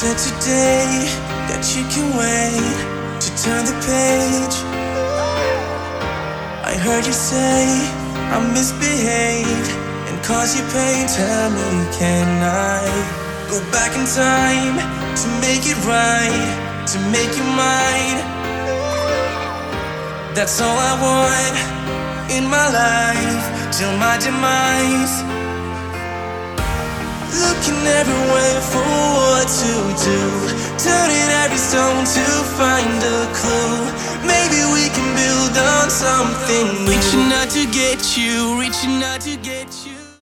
said today that you can wait to turn the page. I heard you say I misbehaved and caused you pain. Tell me, can I go back in time to make it right, to make you mine? That's all I want in my life till my demise. Looking everywhere for what to do, turning every stone to find a clue. Maybe we can build on something new. Reaching out to get you, reaching out to get you.